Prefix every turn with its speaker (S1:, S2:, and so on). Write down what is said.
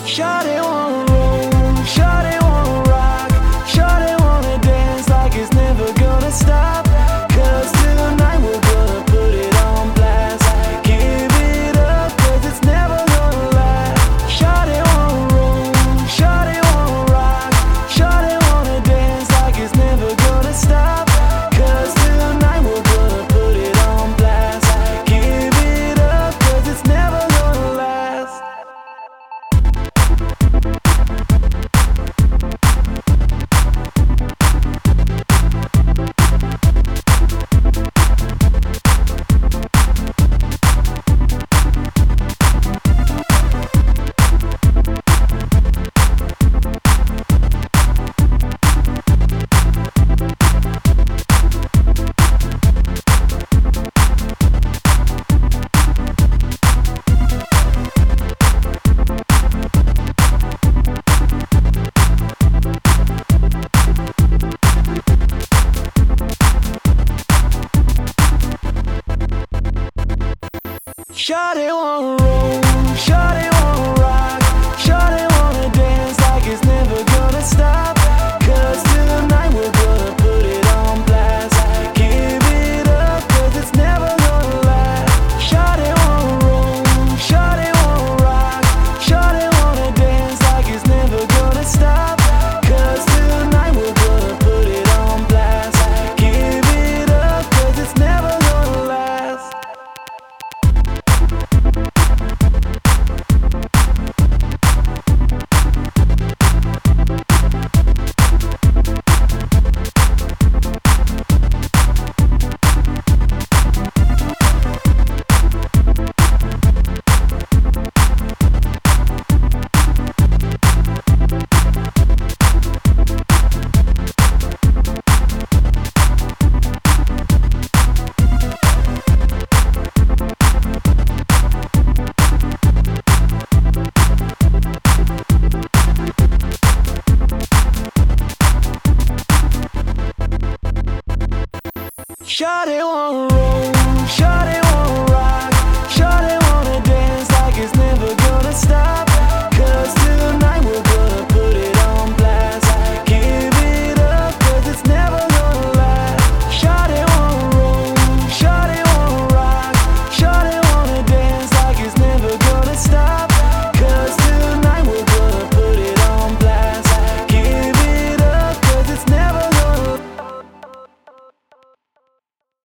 S1: Shawty wanna roll, shawty wanna rock, shawty wanna dance like it's never gonna stop. 'Cause tonight we're gonna put it on blast. Give it up 'cause it's never gonna last. Shawty wanna roll, shawty wanna rock, shawty wanna dance like it's never gonna stop. 'Cause tonight we're gonna put it on blast. Give it up 'cause it's never gonna last. Shawty wanna roll, shawty wanna rock, shawty wanna dance like it's never gonna stop. 'Cause tonight we're gonna put it on blast. Give it up 'cause it's never gonna last. Shawty wanna roll, shawty wanna rock, shawty wanna dance like it's never gonna stop. 'Cause tonight we're gonna put it on blast. Give it up 'cause it's never gonna last. Shawty wanna roll.